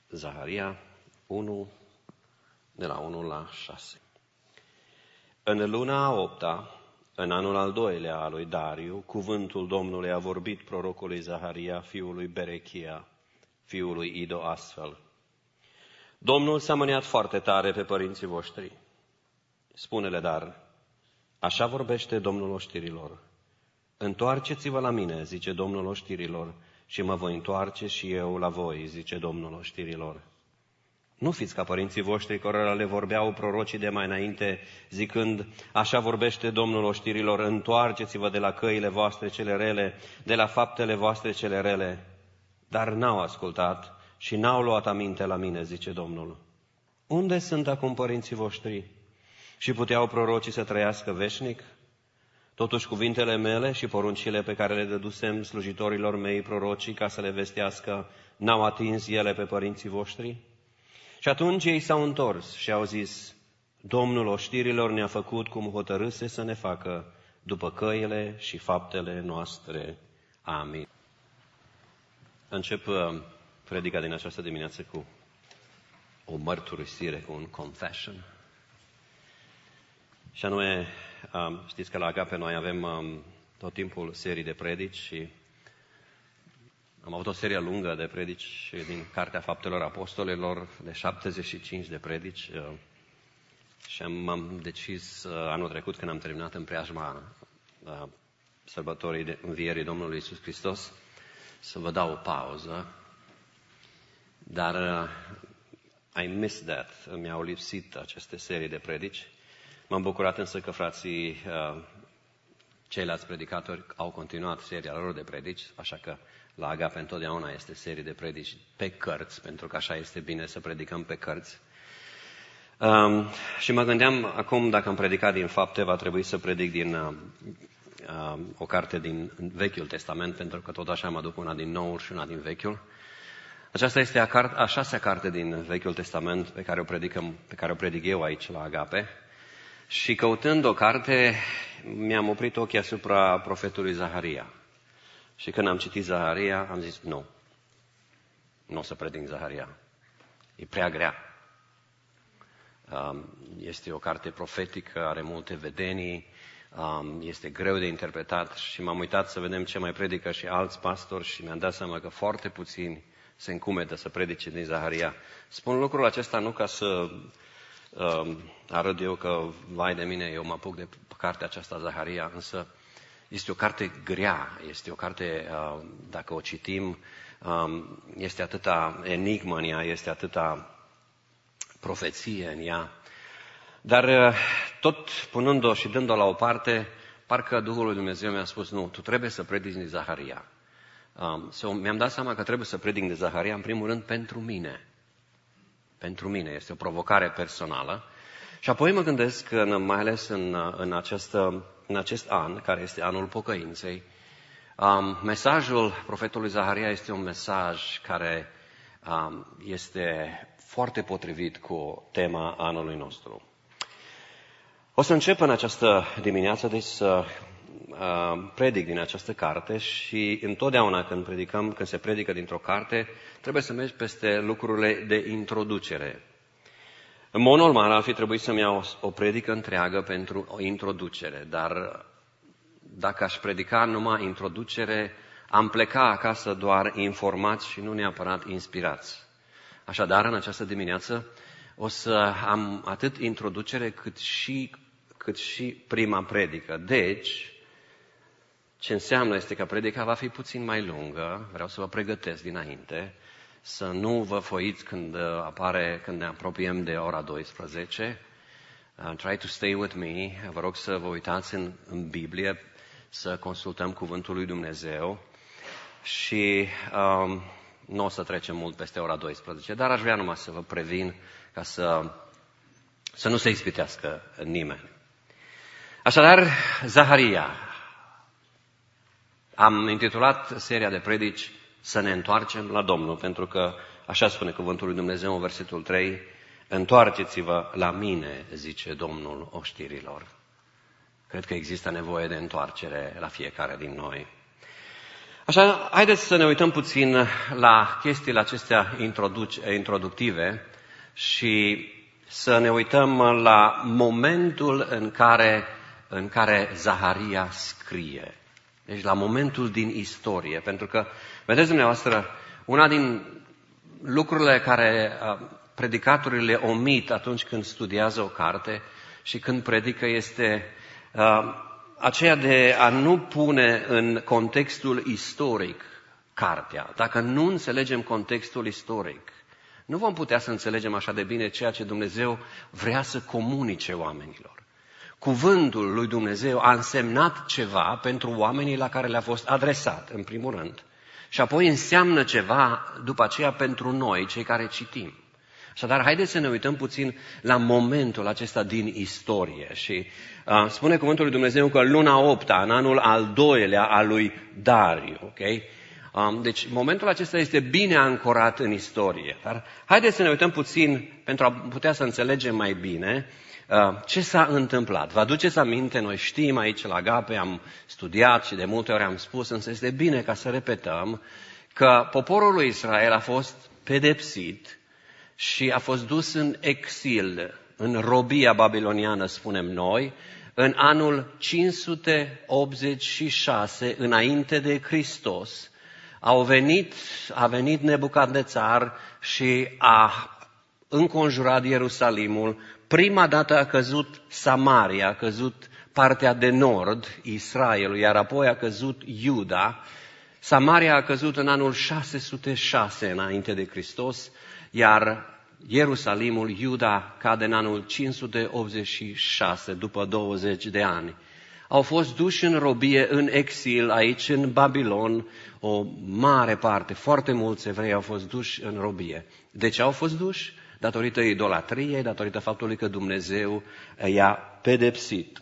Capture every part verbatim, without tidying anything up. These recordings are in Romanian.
Zaharia unu, de la unu la șase. În luna a opta, în anul al doilea al lui Dariu, cuvântul Domnului a vorbit prorocului Zaharia, fiul lui Berechia, fiul lui Ido, astfel. Domnul s-a mâniat foarte tare pe părinții voștri. Spune-le dar, așa vorbește Domnul oștirilor. Întoarceți-vă la mine, zice Domnul oștirilor, și mă voi întoarce și eu la voi, zice Domnul oștirilor. Nu fiți ca părinții voștri cărora le vorbeau prorocii de mai înainte, zicând, așa vorbește Domnul oștirilor, întoarceți-vă de la căile voastre cele rele, de la faptele voastre cele rele. Dar n-au ascultat și n-au luat aminte la mine, zice Domnul. Unde sunt acum părinții voștri? Și puteau prorocii să trăiască veșnic? Totuși cuvintele mele și poruncile pe care le dădusem slujitorilor mei prorocii ca să le vestească, n-au atins ele pe părinții voștri? Și atunci ei s-au întors și au zis, Domnul oștirilor ne-a făcut cum hotărâse să ne facă, după căile și faptele noastre. Amin. Încep predica din această dimineață cu o mărturisire, cu un confession. Și anume, știți că la Agape noi avem tot timpul serii de predici și am avut o serie lungă de predici din Cartea Faptelor Apostolilor, de șaptezeci și cinci de predici. Și am, am decis anul trecut, când am terminat în preajma sărbătorii de învierii Domnului Iisus Hristos, să vă dau o pauză. Dar uh, I missed that. Mi-au lipsit aceste serii de predici. M-am bucurat însă că frații, uh, ceilalți predicatori, au continuat seria lor de predici, așa că la Agape întotdeauna este serie de predici pe cărți, pentru că așa este bine să predicăm pe cărți. Um, și mă gândeam acum, dacă am predicat din Fapte, va trebui să predic din uh, uh, o carte din Vechiul Testament, pentru că tot așa mă duc una din Noul și una din Vechiul. Aceasta este a, carte, a șasea carte din Vechiul Testament pe care, o predicăm, pe care o predic eu aici la Agape. Și căutând o carte, mi-am oprit ochii asupra profetului Zaharia. Și când am citit Zaharia, am zis, nu, nu o să predic Zaharia. E prea grea. Este o carte profetică, are multe vedenii, este greu de interpretat și m-am uitat să vedem ce mai predică și alți pastori și mi-am dat seama că foarte puțini se încumetă să predice din Zaharia. Spun lucrul acesta nu ca să uh, arăt eu că, vai de mine, eu mă apuc de cartea aceasta Zaharia, însă este o carte grea, este o carte, uh, dacă o citim, um, este atâta enigmă în ea, este atâta profeție în ea. Dar uh, tot punând-o și dând-o la o parte, parcă Duhul lui Dumnezeu mi-a spus, nu, tu trebuie să predici din Zaharia. Um, so, mi-am dat seama că trebuie să predic de Zaharia, în primul rând, pentru mine. Pentru mine, este o provocare personală. Și apoi mă gândesc că, mai ales în, în, această, în acest an, care este anul pocăinței, um, mesajul profetului Zaharia este un mesaj care um, este foarte potrivit cu tema anului nostru. O să încep în această dimineață, deci să uh, predic din această carte și întotdeauna când predicăm, când se predică dintr-o carte, trebuie să mergi peste lucrurile de introducere. În mod normal ar fi trebuit să-mi iau o predică întreagă pentru o introducere, dar dacă aș predica numai introducere, am pleca acasă doar informați și nu neapărat inspirați. Așadar, în această dimineață o să am atât introducere cât și, cât și prima predică. Deci, ce înseamnă este că predica va fi puțin mai lungă, vreau să vă pregătesc dinainte, să nu vă foiți când apare, când ne apropiem de ora douăsprezece. Uh, try to stay with me. Vă rog să vă uitați în, în Biblie, să consultăm Cuvântul lui Dumnezeu și um, nu o să trecem mult peste ora douăsprezece, dar aș vrea numai să vă previn ca să, să nu se ispitească nimeni. Așadar, Zaharia. Am intitulat seria de predici Să ne întoarcem la Domnul, pentru că așa spune Cuvântul lui Dumnezeu în versetul trei, întoarceți-vă la mine, zice Domnul oștirilor. Cred că există nevoie de întoarcere la fiecare din noi. Așa, haideți să ne uităm puțin la chestiile acestea introductive și să ne uităm la momentul în care, în care Zaharia scrie. Deci la momentul din istorie. Pentru că, vedeți dumneavoastră, una din lucrurile care predicatorii le omit atunci când studiază o carte și când predică este uh, aceea de a nu pune în contextul istoric cartea. Dacă nu înțelegem contextul istoric, nu vom putea să înțelegem așa de bine ceea ce Dumnezeu vrea să comunice oamenilor. Cuvântul lui Dumnezeu a însemnat ceva pentru oamenii la care le-a fost adresat, în primul rând, și apoi înseamnă ceva după aceea pentru noi, cei care citim. Așadar, haideți să ne uităm puțin la momentul acesta din istorie. Și uh, spune cuvântul lui Dumnezeu că luna opta, în anul al doilea al lui Dariu, ok? Um, deci momentul acesta este bine ancorat în istorie. Dar haideți să ne uităm puțin pentru a putea să înțelegem mai bine uh, ce s-a întâmplat. Vă aduceți aminte, noi știm aici la Agape, am studiat și de multe ori am spus, însă este bine ca să repetăm că poporul lui Israel a fost pedepsit și a fost dus în exil, în robia babiloniană, spunem noi, în anul cinci sute optzeci și șase înainte de Hristos. Au venit, a venit Nebucadnețar și a înconjurat Ierusalimul. Prima dată a căzut Samaria, a căzut partea de nord, Israelul, iar apoi a căzut Iuda. Samaria a căzut în anul șase sute șase înainte de Hristos, iar Ierusalimul, Iuda, cade în anul cinci sute optzeci și șase, după douăzeci de ani. Au fost duși în robie, în exil, aici în Babilon, o mare parte, foarte mulți evrei au fost duși în robie. De ce au fost duși? Datorită idolatriei, datorită faptului că Dumnezeu i-a pedepsit.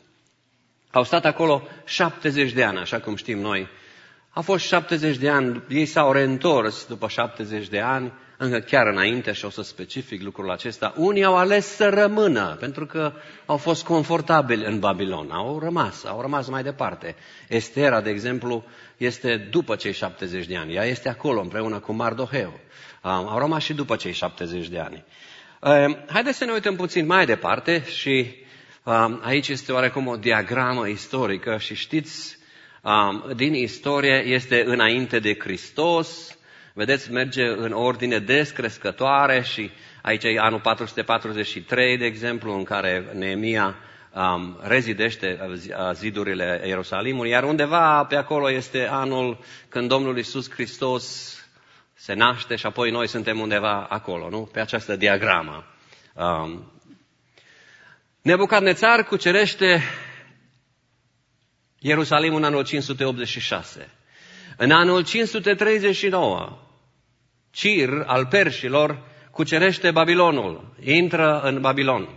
Au stat acolo șaptezeci de ani, așa cum știm noi. Au fost șaptezeci de ani, ei s-au reîntors după șaptezeci de ani, încă chiar înainte, și o să specific lucrul acesta, unii au ales să rămână, pentru că au fost confortabili în Babilon. Au rămas, au rămas mai departe. Estera, de exemplu, este după cei șaptezeci de ani. Ea este acolo împreună cu Mardoheu. Au rămas și după cei șaptezeci de ani. Haideți să ne uităm puțin mai departe și aici este oarecum o diagramă istorică și știți, din istorie este înainte de Hristos. Vedeți, merge în ordine descrescătoare și aici e anul patru sute patruzeci și trei, de exemplu, în care Neemia um, rezidește zidurile Ierusalimului, iar undeva pe acolo este anul când Domnul Iisus Hristos se naște și apoi noi suntem undeva acolo, nu? Pe această diagramă. Um, Nebucadnețar cucerește Ierusalimul în anul cinci sute optzeci și șase. În anul cinci sute treizeci și nouă, Cir al perșilor cucerește Babilonul, intră în Babilon.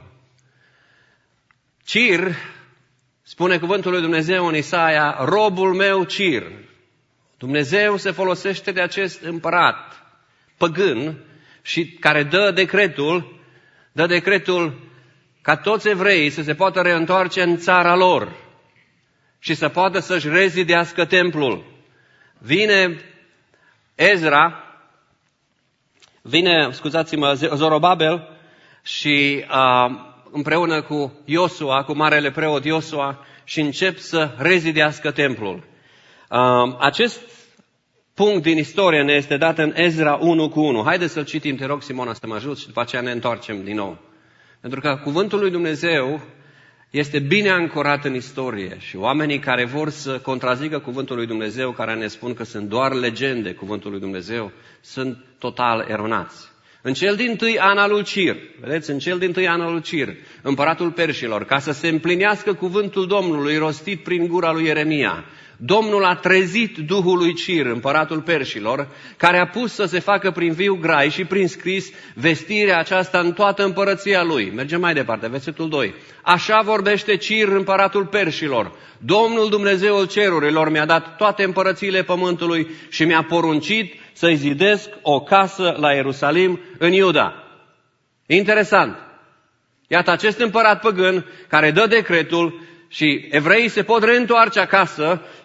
Cir, spune cuvântul lui Dumnezeu în Isaia, robul meu Cir. Dumnezeu se folosește de acest împărat păgân și care dă decretul, dă decretul ca toți evreii să se poată reîntoarce în țara lor și să poată să-și rezidească templul. Vine Ezra, vine, scuzați-mă, Zorobabel și uh, împreună cu Iosua, cu marele preot Iosua, și încep să rezidească templul. Uh, acest punct din istorie ne este dat în Ezra unu cu unu. Haideți să-l citim, te rog, Simona, să mă ajut și după aceea ne întoarcem din nou. Pentru că cuvântul lui Dumnezeu este bine ancorat în istorie și oamenii care vor să contrazică cuvântul lui Dumnezeu, care ne spun că sunt doar legende cuvântul lui Dumnezeu, sunt total eronați. În cel dintâi an al lui Cir, vedeți, în cel dintâi an al lui Cir, împăratul perșilor, ca să se împlinească cuvântul Domnului rostit prin gura lui Ieremia, Domnul a trezit Duhul lui Cir, împăratul perșilor, care a pus să se facă prin viu grai și prin scris vestirea aceasta în toată împărăția lui. Mergem mai departe, versetul doi. Așa vorbește Cir, împăratul perșilor. Domnul Dumnezeul cerurilor mi-a dat toate împărățiile pământului și mi-a poruncit să-i zidesc o casă la Ierusalim în Iuda. Interesant. Iată acest împărat păgân care dă decretul și evreii se pot reîntoarce acasă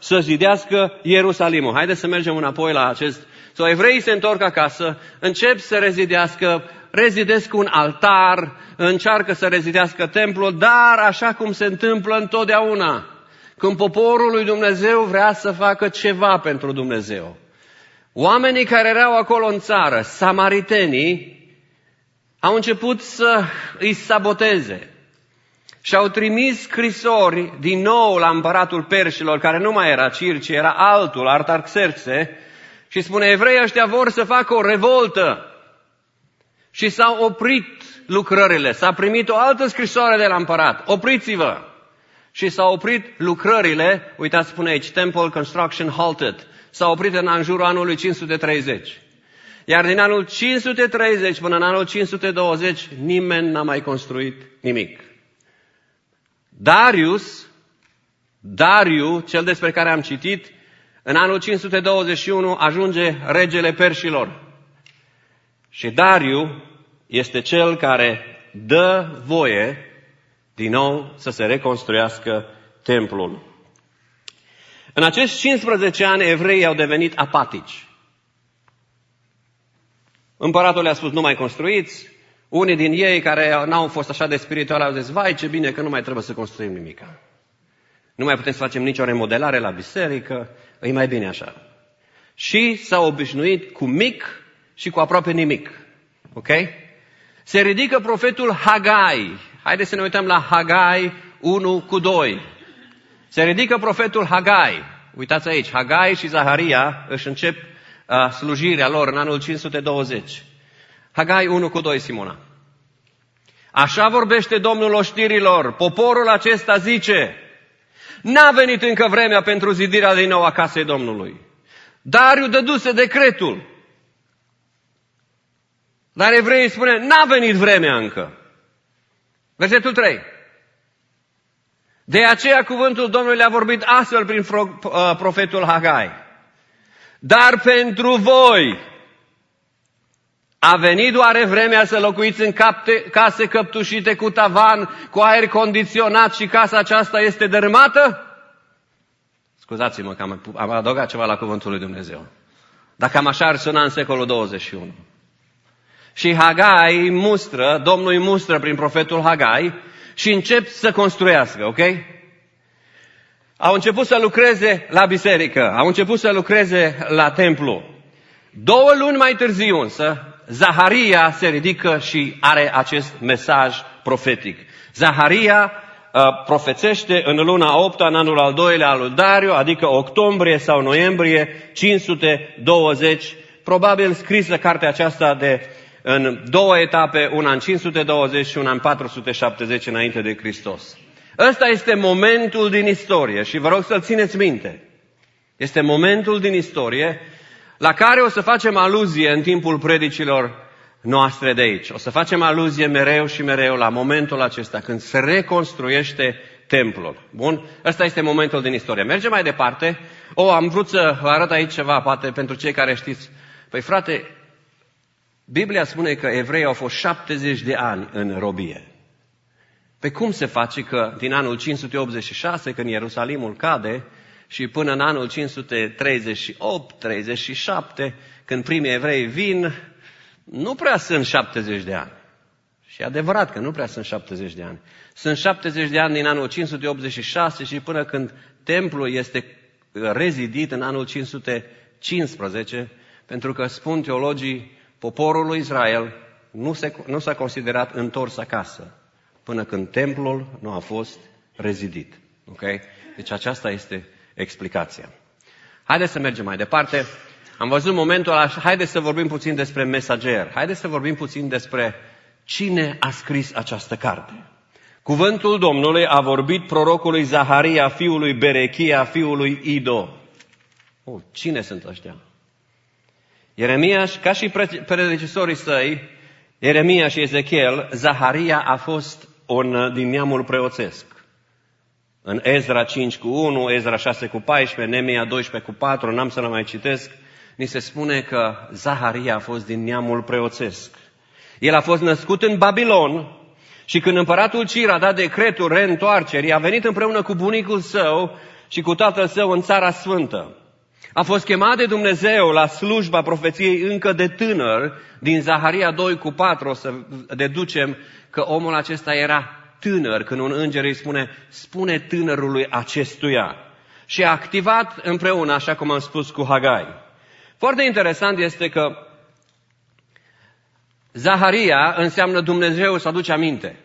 să zidească Ierusalimul. Haideți să mergem înapoi la acest. So, evreii se întorc acasă, încep să rezidească, rezidesc un altar, încearcă să rezidească templul, dar așa cum se întâmplă întotdeauna, când poporul lui Dumnezeu vrea să facă ceva pentru Dumnezeu. Oamenii care erau acolo în țară, samaritenii, au început să îi saboteze și au trimis scrisori din nou la împăratul Perșilor, care nu mai era Cir, ci era altul, Artaxerxe, și spune, evreii ăștia vor să facă o revoltă. Și s-au oprit lucrările, s-a primit o altă scrisoare de la împărat, opriți-vă! Și s-au oprit lucrările, uitați, spune aici, Temple Construction Halted, s-a oprit în jurul anului cinci sute treizeci. Iar din anul cinci sute treizeci până în anul cinci sute douăzeci, nimeni n-a mai construit nimic. Darius, Dariu, cel despre care am citit, în anul cinci sute douăzeci și unu ajunge regele Perșilor. Și Dariu este cel care dă voie din nou să se reconstruiască templul. În acești cincisprezece ani, evreii au devenit apatici. Împăratul le-a spus, nu mai construiți. Unii din ei care n-au fost așa de spirituali au zis, vai, ce bine că nu mai trebuie să construim nimic. Nu mai putem să facem nicio remodelare la biserică, e mai bine așa. Și s-au obișnuit cu mic și cu aproape nimic. Ok? Se ridică profetul Hagai. Haideți să ne uităm la Hagai unu cu doi. Se ridică profetul Hagai. Uitați aici, Hagai și Zaharia își încep uh, slujirea lor în anul cinci sute douăzeci. Hagai unu cu doi, Simona. Așa vorbește Domnul oștirilor, poporul acesta zice, n-a venit încă vremea pentru zidirea din nou a casei Domnului. Dariu dăduse decretul. Dar evreii spune, n-a venit vremea încă. Versetul trei. De aceea cuvântul Domnului le-a vorbit astfel prin profetul Hagai. Dar pentru voi a venit oare vremea să locuiți în capte, case căptușite cu tavan, cu aer condiționat și casa aceasta este dărâmată? Scuzați-mă că am, am adăugat ceva la cuvântul lui Dumnezeu. Dar cam așa ar suna în secolul douăzeci și unu. Și Hagai îi mustră, Domnul îi mustră prin profetul Hagai și încep să construiască, ok? Au început să lucreze la biserică, au început să lucreze la templu. Două luni mai târziu însă, Zaharia se ridică și are acest mesaj profetic. Zaharia uh, profețește în luna a opta, în anul al doilea al lui Dariu, adică octombrie sau noiembrie cinci sute douăzeci. Probabil scrisă cartea aceasta de în două etape, una în cinci sute douăzeci și una în patru sute șaptezeci înainte de Hristos. Ăsta este momentul din istorie și vă rog să-l țineți minte. Este momentul din istorie la care o să facem aluzie în timpul predicilor noastre de aici. O să facem aluzie mereu și mereu la momentul acesta, când se reconstruiește templul. Bun? Ăsta este momentul din istorie. Mergem mai departe. O, am vrut să vă arăt aici ceva, poate pentru cei care știți. Păi frate, Biblia spune că evreii au fost șaptezeci de ani în robie. Pe cum se face că din anul cinci sute optzeci și șase, când Ierusalimul cade, și până în anul cinci sute treizeci și opt treizeci și șapte, când primii evrei vin, nu prea sunt șaptezeci de ani. Și e adevărat că nu prea sunt șaptezeci de ani. Sunt șaptezeci de ani din anul cinci sute optzeci și șase și până când templul este rezidit în anul cinci sute cincisprezece, pentru că spun teologii, poporul lui Israel nu, se, nu s-a considerat întors acasă până când templul nu a fost rezidit. Okay? Deci aceasta este explicația. Haideți să mergem mai departe. Am văzut momentul ăla, haideți să vorbim puțin despre mesager. Haideți să vorbim puțin despre cine a scris această carte. Cuvântul Domnului a vorbit prorocului Zaharia, fiului Berechia, fiului Ido. Oh, cine sunt ăștia? Ieremia, ca și predecesorii săi, Ieremia și Ezechiel, Zaharia a fost un din neamul preoțesc. În Ezra cinci cu unu, Ezra șase cu paisprezece, Nemia doisprezece cu patru, n-am să le mai citesc, ni se spune că Zaharia a fost din neamul preoțesc. El a fost născut în Babilon și când împăratul Cir a dat decretul reîntoarcerii, a venit împreună cu bunicul său și cu tatăl său în Țara Sfântă. A fost chemat de Dumnezeu la slujba profeției încă de tânăr, din Zaharia doi cu patru, o să deducem că omul acesta era tânăr, când un înger îi spune, spune tânărului acestuia. Și a activat împreună, așa cum am spus, cu Hagai. Foarte interesant este că Zaharia înseamnă Dumnezeu să aduce aminte.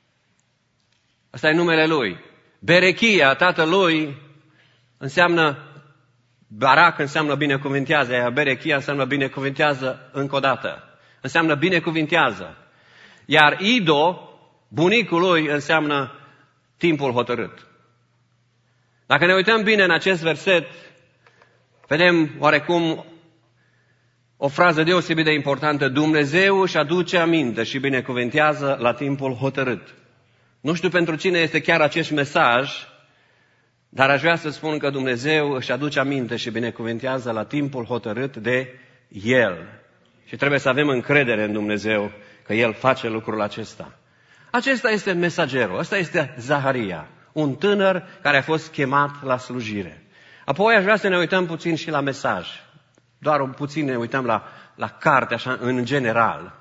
Asta e numele lui. Berechia, tatălui, înseamnă, Barak înseamnă binecuvintează, iar Berechia înseamnă binecuvintează încă o dată. Înseamnă binecuvintează. Iar Ido, bunicul lui, înseamnă timpul hotărât. Dacă ne uităm bine în acest verset, vedem oarecum o frază deosebit de importantă. Dumnezeu își aduce aminte și binecuvintează la timpul hotărât. Nu știu pentru cine este chiar acest mesaj, dar aș vrea să spun că Dumnezeu își aduce aminte și binecuvintează la timpul hotărât de El. Și trebuie să avem încredere în Dumnezeu că El face lucrul acesta. Acesta este mesagerul, ăsta este Zaharia, un tânăr care a fost chemat la slujire. Apoi aș vrea să ne uităm puțin și la mesaj. Doar un puțin ne uităm la, la carte, așa, în general.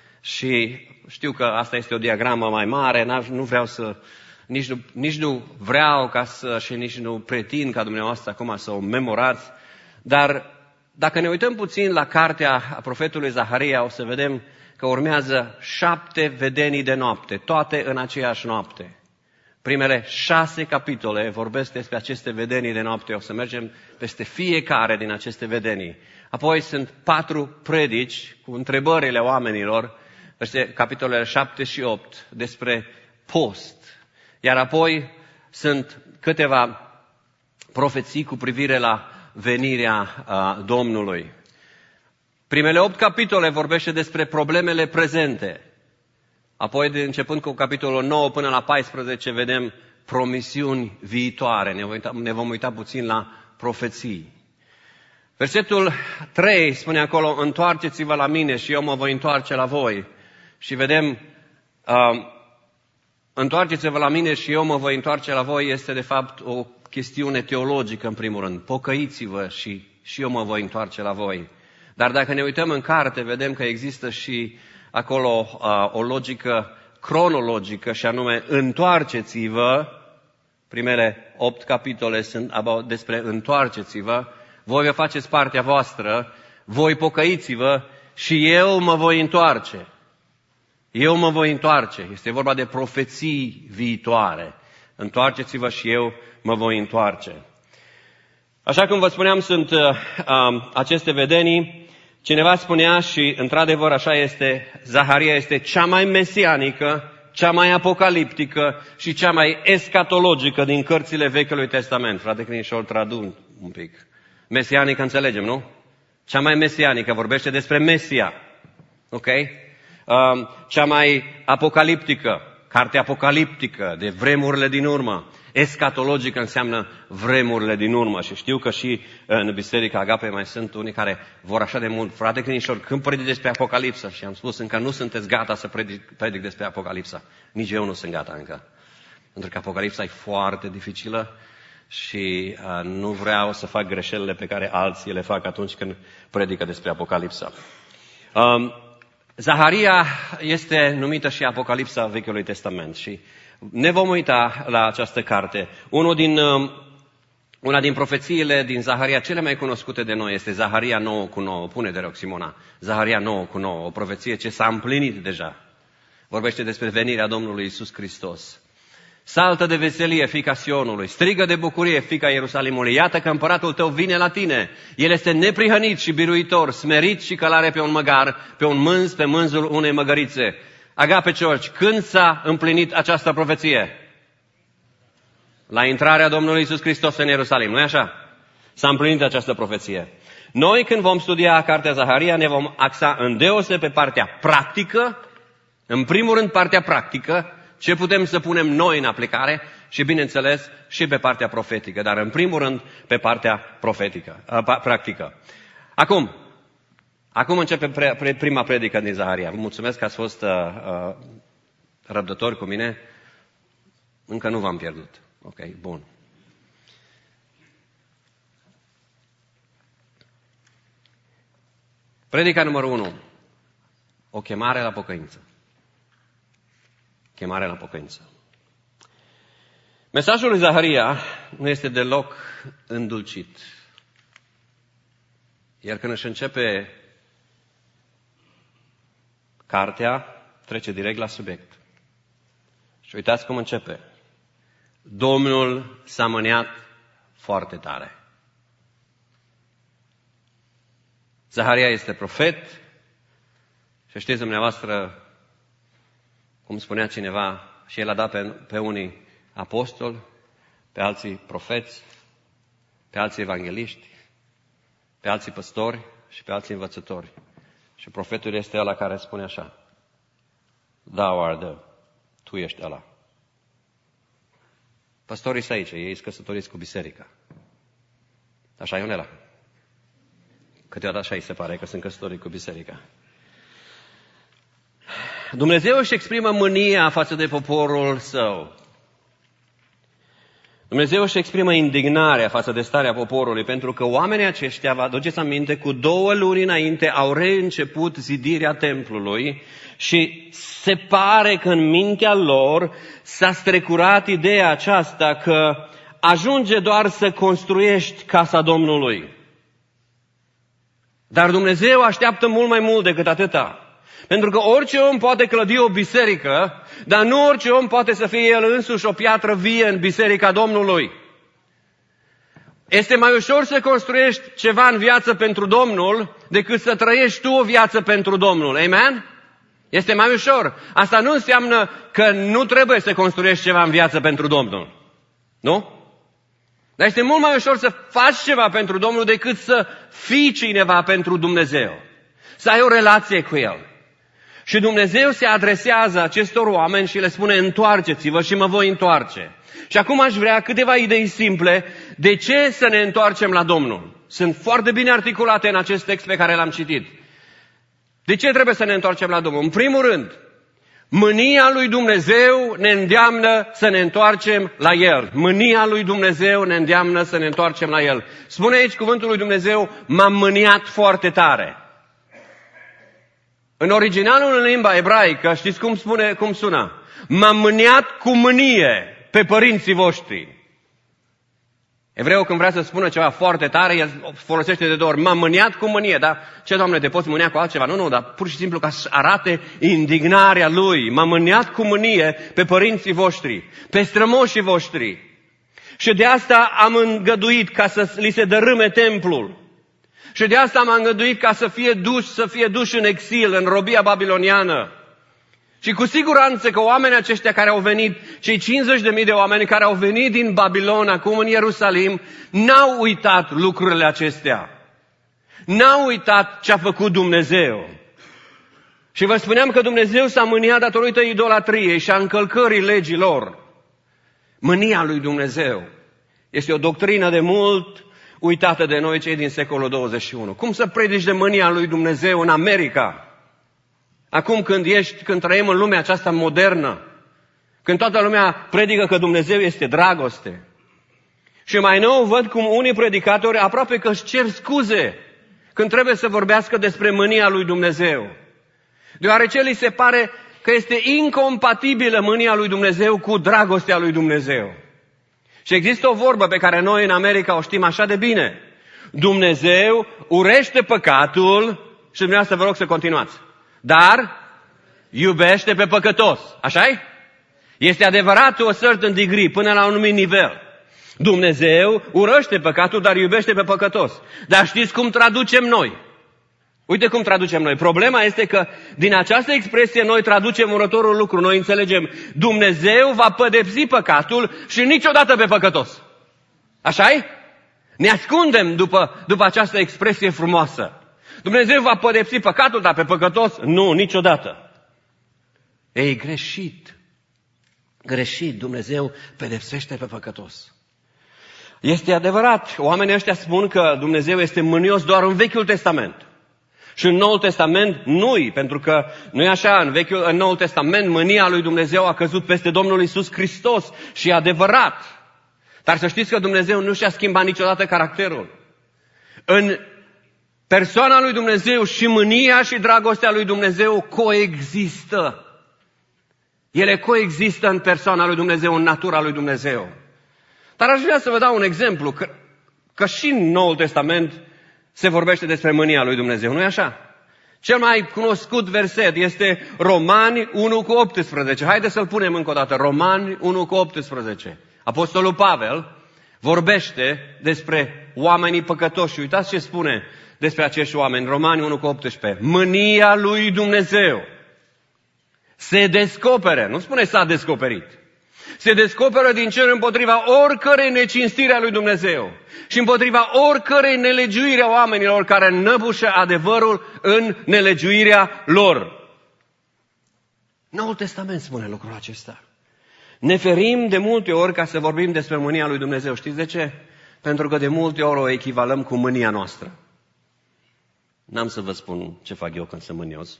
Și știu că asta este o diagramă mai mare, nu vreau să, nici nu, nici nu vreau ca să, și nici nu pretind ca dumneavoastră acum să o memorați, dar dacă ne uităm puțin la cartea a profetului Zaharia, o să vedem că urmează șapte vedenii de noapte, toate în aceeași noapte. Primele șase capitole vorbesc despre aceste vedenii de noapte. O să mergem peste fiecare din aceste vedenii. Apoi sunt patru predici cu întrebările oamenilor, peste capitolele șapte și opt, despre post. Iar apoi sunt câteva profeții cu privire la venirea a, Domnului. Primele opt capitole vorbește despre problemele prezente. Apoi, de începând cu capitolul nouă până la paisprezece, vedem promisiuni viitoare. Ne vom uita, ne vom uita puțin la profeții. Versetul trei spune acolo, întoarceți-vă la mine și eu mă voi întoarce la voi. Și vedem, uh, întoarceți-vă la mine și eu mă voi întoarce la voi, este de fapt o chestiune teologică în primul rând. Pocăiți-vă și, și eu mă voi întoarce la voi. Dar dacă ne uităm în carte, vedem că există și acolo uh, o logică cronologică și anume întoarceți-vă, primele opt capitole sunt about, despre întoarceți-vă, voi vă faceți partea voastră, voi pocăiți-vă și eu mă voi întoarce. Eu mă voi întoarce. Este vorba de profeții viitoare. Întoarceți-vă și eu mă voi întoarce. Așa cum vă spuneam, sunt uh, uh, aceste vedenii. Cineva spunea și, într-adevăr, așa este, Zaharia este cea mai mesianică, cea mai apocaliptică și cea mai escatologică din cărțile Vechiului Testament. Frate Crinișor, traduc un pic. Mesianică înțelegem, nu? Cea mai mesianică, vorbește despre Mesia. Ok? Uh, cea mai apocaliptică, carte apocaliptică, de vremurile din urmă. Escatologică înseamnă vremurile din urmă. Și știu că și în Biserica Agape mai sunt unii care vor așa de mult. Frate Crinișor, când predic despre Apocalipsa? Și am spus, încă nu sunteți gata să predic, predic despre Apocalipsa. Nici eu nu sunt gata încă. Pentru că Apocalipsa e foarte dificilă și uh, nu vreau să fac greșelile pe care alții le fac atunci când predică despre Apocalipsa. Um, Zaharia este numită și Apocalipsa Vechiului Testament și ne vom uita la această carte. Unul din, una din profețiile din Zaharia cele mai cunoscute de noi este Zaharia nouă cu nouă. Pune de rog, Simona. Zaharia nouă cu nouă, o profeție ce s-a împlinit deja. Vorbește despre venirea Domnului Iisus Hristos. Saltă de veselie, fiica Sionului, strigă de bucurie, fiica Ierusalimului. Iată că împăratul tău vine la tine. El este neprihănit și biruitor, smerit și călare pe un măgar, pe un mânz, pe mânzul unei măgărițe. Agape George, când s-a împlinit această profeție? La intrarea Domnului Iisus Hristos în Ierusalim, nu-i așa? S-a împlinit această profeție. Noi, când vom studia cartea Zaharia, ne vom axa îndeoseb pe partea practică, în primul rând partea practică, ce putem să punem noi în aplicare și, bineînțeles, și pe partea profetică, dar în primul rând pe partea profetică, practică. Acum, acum începe pre, pre, prima predică din Zaharia. Vă mulțumesc că ați fost uh, uh, răbdători cu mine. Încă nu v-am pierdut. Ok, bun. Predica numărul unu. O chemare la pocăință. Chemare la pocăință. Mesajul lui Zaharia nu este deloc îndulcit. Iar când își începe cartea, trece direct la subiect. Și uitați cum începe. Domnul s-a mâniat foarte tare. Zaharia este profet și știți dumneavoastră, cum spunea cineva, și el a dat pe, pe unii apostoli, pe alții profeți, pe alții evangeliști, pe alții păstori și pe alții învățători. Și profetul este ăla care spune așa: Thou art the, tu ești ăla. Păstorii sunt aici, ei sunt căsătoriți cu biserica. Așa e Ionela. Câteodată așa îi se pare că sunt căsătorii cu biserica. Dumnezeu își exprimă mânia față de poporul său. Dumnezeu își exprimă indignarea față de starea poporului, pentru că oamenii aceștia, vă aduceți aminte, cu două luni înainte au reînceput zidirea templului și se pare că în mintea lor s-a strecurat ideea aceasta că ajunge doar să construiești casa Domnului. Dar Dumnezeu așteaptă mult mai mult decât atâta. Pentru că orice om poate clădi o biserică, dar nu orice om poate să fie el însuși o piatră vie în biserica Domnului. Este mai ușor să construiești ceva în viață pentru Domnul decât să trăiești tu o viață pentru Domnul. Amen? Este mai ușor. Asta nu înseamnă că nu trebuie să construiești ceva în viață pentru Domnul. Nu? Dar este mult mai ușor să faci ceva pentru Domnul decât să fii cineva pentru Dumnezeu. Să ai o relație cu El. Și Dumnezeu se adresează acestor oameni și le spune: întoarceți-vă și mă voi întoarce. Și acum aș vrea câteva idei simple de ce să ne întoarcem la Domnul. Sunt foarte bine articulate în acest text pe care l-am citit. De ce trebuie să ne întoarcem la Domnul? În primul rând, mânia lui Dumnezeu ne îndeamnă să ne întoarcem la El. Mânia lui Dumnezeu ne îndeamnă să ne întoarcem la El. Spune aici cuvântul lui Dumnezeu: m-am mâniat foarte tare. În originalul în limba ebraică, știți cum spune, cum sună? M-am mâniat cu mânie pe părinții voștri. Evreul când vrea să spună ceva foarte tare, el folosește de două ori. M-am mâniat cu mânie, dar ce, Doamne, te poți mânia cu altceva? Nu, nu, dar pur și simplu ca să arate indignarea lui. M-am mâniat cu mânie pe părinții voștri, pe strămoșii voștri. Și de asta am îngăduit ca să li se dărâme templul. Și de asta am îngăduit ca să fie duși, să fie duși în exil, în robia babiloniană. Și cu siguranță că oamenii aceștia care au venit, cei cincizeci de mii de oameni care au venit din Babilon acum în Ierusalim, n-au uitat lucrurile acestea. N-au uitat ce a făcut Dumnezeu. Și vă spuneam că Dumnezeu s-a mâniat datorită idolatriei și a încălcării legii lor. Mânia lui Dumnezeu este o doctrină de mult uitată de noi, cei din secolul douăzeci și unu. Cum să predici de mânia lui Dumnezeu în America? Acum când ești, când trăim în lumea aceasta modernă, când toată lumea predică că Dumnezeu este dragoste. Și mai nou văd cum unii predicatori aproape că își cer scuze când trebuie să vorbească despre mânia lui Dumnezeu. Deoarece li se pare că este incompatibilă mânia lui Dumnezeu cu dragostea lui Dumnezeu. Și există o vorbă pe care noi în America o știm așa de bine. Dumnezeu urește păcatul și dumneavoastră vă rog să continuați. Dar iubește pe păcătos. Așa-i? Este adevărat o certain degree, până la un anumit nivel. Dumnezeu urăște păcatul, dar iubește pe păcătos. Dar știți cum traducem noi? Uite cum traducem noi. Problema este că din această expresie noi traducem următorul lucru. Noi înțelegem: Dumnezeu va pedepsi păcatul și niciodată pe păcătos. Așa-i? Ne ascundem după, după această expresie frumoasă. Dumnezeu va pedepsi păcatul, dar pe păcătos nu, niciodată. Ei, greșit. Greșit. Dumnezeu pedepsește pe păcătos. Este adevărat. Oamenii ăștia spun că Dumnezeu este mânios doar în Vechiul Testament. Și în Noul Testament nu-i, pentru că nu e așa, în, Vechiul, în Noul Testament mânia lui Dumnezeu a căzut peste Domnul Iisus Hristos și e adevărat. Dar să știți că Dumnezeu nu și-a schimbat niciodată caracterul. În Persoana lui Dumnezeu și mânia și dragostea lui Dumnezeu coexistă. Ele coexistă în persoana lui Dumnezeu, în natura lui Dumnezeu. Dar aș vrea să vă dau un exemplu, că, că și în Noul Testament se vorbește despre mânia lui Dumnezeu, nu-i așa? Cel mai cunoscut verset este Romani unu cu optsprezece. Haideți să-l punem încă o dată. Romani unu cu optsprezece. Apostolul Pavel vorbește despre oamenii păcătoși. Uitați ce spune despre acești oameni. Romani unu cu optsprezece. Mânia lui Dumnezeu se descopere. Nu spune s-a descoperit. Se descoperă din cer împotriva oricărei necinstire a lui Dumnezeu și împotriva oricărei nelegiuire a oamenilor care năbușă adevărul în nelegiuirea lor. Noul Testament spune lucrul acesta. Ne ferim de multe ori ca să vorbim despre mânia lui Dumnezeu. Știți de ce? Pentru că de multe ori o echivalăm cu mânia noastră. N-am să vă spun ce fac eu când sunt mânios.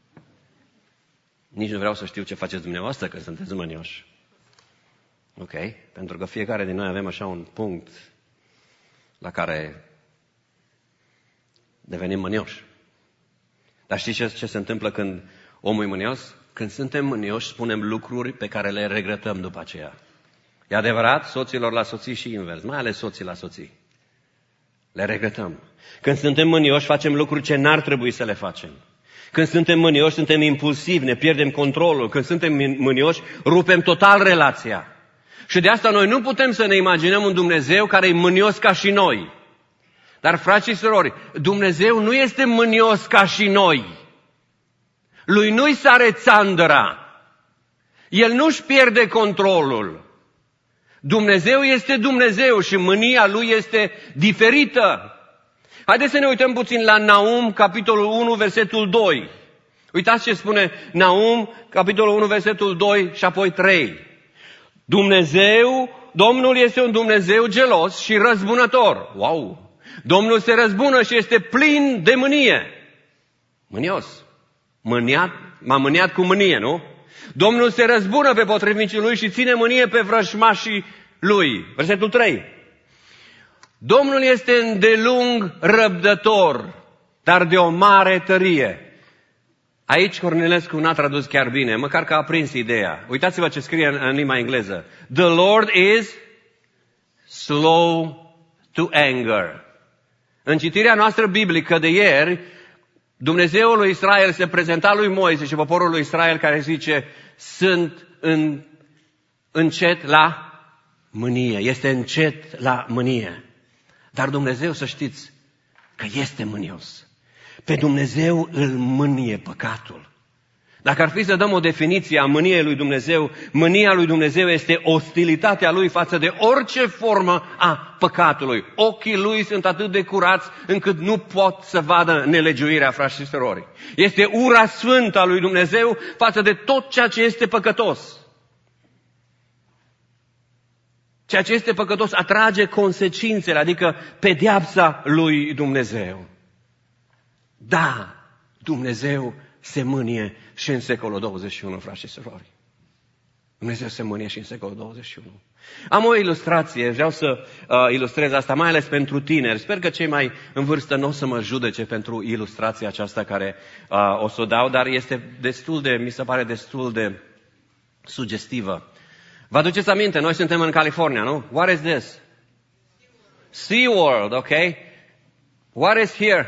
Nici nu vreau să știu ce faceți dumneavoastră când sunteți mânioși. Ok? Pentru că fiecare din noi avem așa un punct la care devenim mânioși. Dar știți ce, ce se întâmplă când omul e mânios? Când suntem mânioși, spunem lucruri pe care le regretăm după aceea. E adevărat, soților la soții și invers, mai ales soții la soții. Le regretăm. Când suntem mânioși, facem lucruri ce n-ar trebui să le facem. Când suntem mânioși, suntem impulsivi, ne pierdem controlul. Când suntem mânioși, rupem total relația. Și de asta noi nu putem să ne imaginăm un Dumnezeu care e mânios ca și noi. Dar, frați și surori, Dumnezeu nu este mânios ca și noi. Lui nu-i sare țandăra. El nu-și pierde controlul. Dumnezeu este Dumnezeu și mânia Lui este diferită. Haideți să ne uităm puțin la Naum, capitolul unu, versetul doi. Uitați ce spune Naum, capitolul unu, versetul doi și apoi trei. Dumnezeu, Domnul este un Dumnezeu gelos și răzbunător. Wow! Domnul se răzbună și este plin de mânie. Mânios. Mâniat, m-a mâniat cu mânie, nu? Domnul se răzbună pe potrivnicii lui și ține mânie pe vrăjmașii lui. Versetul trei. Domnul este îndelung răbdător, dar de o mare tărie. Aici Cornilescu n-a tradus chiar bine, măcar că a prins ideea. Uitați-vă ce scrie în, în limba engleză. The Lord is slow to anger. În citirea noastră biblică de ieri, Dumnezeul lui Israel se prezenta lui Moise și poporul lui Israel care zice, sunt în, încet la mânie, este încet la mânie. Dar Dumnezeu, să știți, că este mânios. Pe Dumnezeu îl mânie păcatul. Dacă ar fi să dăm o definiție a mâniei lui Dumnezeu, mânia lui Dumnezeu este ostilitatea lui față de orice formă a păcatului. Ochii lui sunt atât de curați încât nu pot să vadă nelegiuirea, frați și surori. Este ura sfântă a lui Dumnezeu față de tot ceea ce este păcătos. Ceea ce este păcătos atrage consecințele, adică pedeapsa lui Dumnezeu. Da, Dumnezeu se mânie și în secolul douăzeci și unu, frați și surori. Dumnezeu se mânie și în secolul douăzeci și unu. Am o ilustrație, vreau să uh, ilustrez asta, mai ales pentru tineri. Sper că cei mai în vârstă nu o să mă judece pentru ilustrația aceasta care uh, o să o dau, dar este destul de, mi se pare destul de sugestivă. Vă aduceți aminte, noi suntem în California, nu? What is this? SeaWorld, okay? What is here?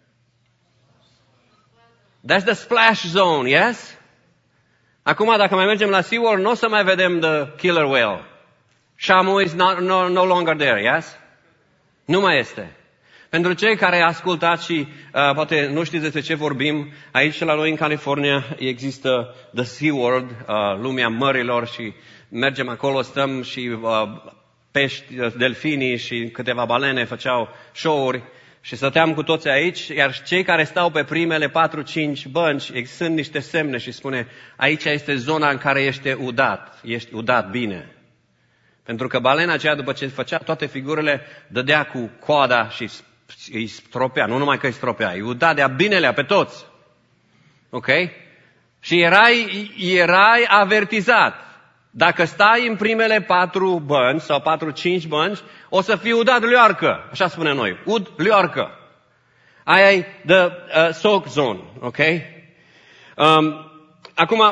That's the splash zone, yes? Acum, dacă mai mergem la SeaWorld, nu o să mai vedem the killer whale. Shamu is not, no, no longer there, yes? Nu mai este. Pentru cei care ascultați și uh, poate nu știți despre ce vorbim, aici la noi în California există the SeaWorld, uh, lumea mărilor și mergem acolo, stăm și uh, pești, delfinii și câteva balene făceau show-uri. Și stăteam cu toți aici, iar cei care stau pe primele patru cinci bănci, sunt niște semne și spune, aici este zona în care ești udat, ești udat bine. Pentru că balena aceea, după ce făcea toate figurile, dădea cu coada și îi stropea, nu numai că îi stropea, îi udadea binelea pe toți. Ok? Și erai, erai avertizat. Dacă stai în primele patru bănci sau patru cinci bănci, o să fii udat lioarcă, așa spunem noi, ud lioarcă. Aia e the uh, soak zone, ok? Um, acum,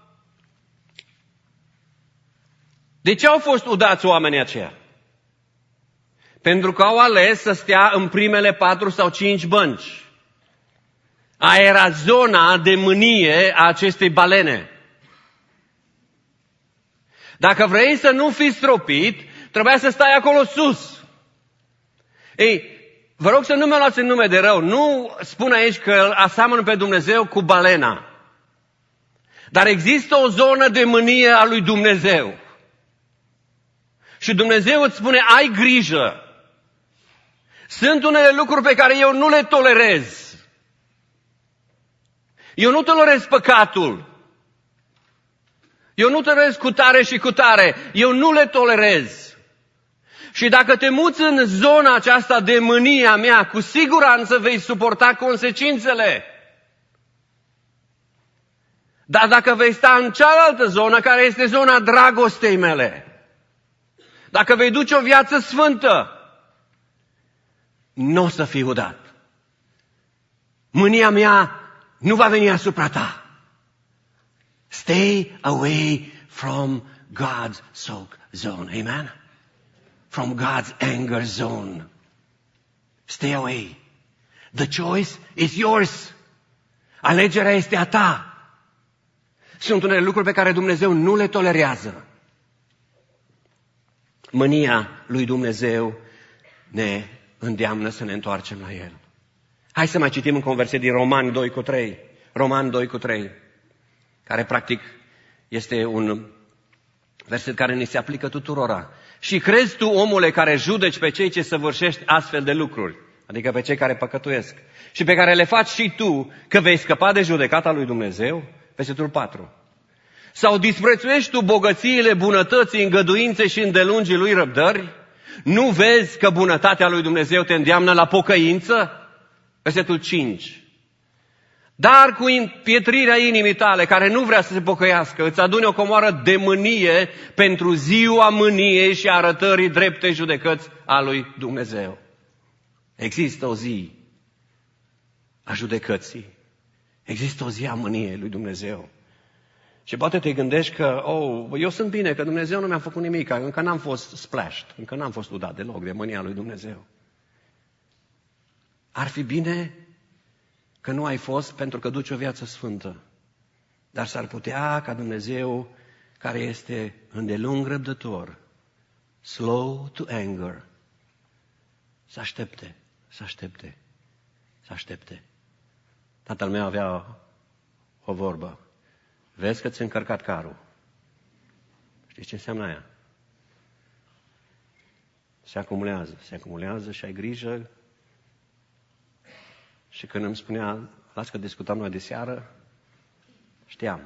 de ce au fost udați oamenii aceia? Pentru că au ales să stea în primele patru sau cinci bănci. Aia era zona de mânie a acestei balene. Dacă vrei să nu fii stropit, trebuia să stai acolo sus. Ei, vă rog să nu mă luați în nume de rău. Nu spun aici că aseamănă pe Dumnezeu cu balena. Dar există o zonă de mânie a lui Dumnezeu. Și Dumnezeu îți spune, ai grijă. Sunt unele lucruri pe care eu nu le tolerez. Eu nu tolerez păcatul. Eu nu tolerez cu tare și cu tare. Eu nu le tolerez. Și dacă te muți în zona aceasta de mânie a mea, cu siguranță vei suporta consecințele. Dar dacă vei sta în cealaltă zonă, care este zona dragostei mele, dacă vei duce o viață sfântă, nu o să fii udat. Mânia mea nu va veni asupra ta. Stay away from God's soak zone. Amen? From God's anger zone. Stay away. The choice is yours. Alegerea este a ta. Sunt unele lucruri pe care Dumnezeu nu le tolerează. Mânia lui Dumnezeu ne îndeamnă să ne întoarcem la El. Hai să mai citim încă un verset din Romani doi cu trei. Romani doi cu trei. Care practic este un verset care ni se aplică tuturora. Și crezi tu, omule, care judeci pe cei ce săvârșești astfel de lucruri, adică pe cei care păcătuiesc, și pe care le faci și tu, că vei scăpa de judecata lui Dumnezeu? Versetul patru. Sau disprețuiești tu bogățiile, bunătății, îngăduințe și îndelungii lui răbdări? Nu vezi că bunătatea lui Dumnezeu te îndeamnă la pocăință? Versetul cinci. Dar cu împietrirea inimii tale, care nu vrea să se pocăiască, îți adune o comoară de mânie pentru ziua mâniei și arătării dreptei judecăți a lui Dumnezeu. Există o zi a judecății. Există o zi a mâniei lui Dumnezeu. Și poate te gândești că, oh, eu sunt bine, că Dumnezeu nu mi-a făcut nimic, încă n-am fost splashed, încă n-am fost udat deloc de mânia lui Dumnezeu. Ar fi bine că nu ai fost pentru că duci o viață sfântă. Dar s-ar putea ca Dumnezeu, care este îndelung răbdător, slow to anger, să aștepte, să aștepte, să aștepte. Tatăl meu avea o vorbă. Vezi că ți-a încărcat carul. Știi ce înseamnă aia? Se acumulează, se acumulează și ai grijă. Și când îmi spunea, las că discutam noi de seară, știam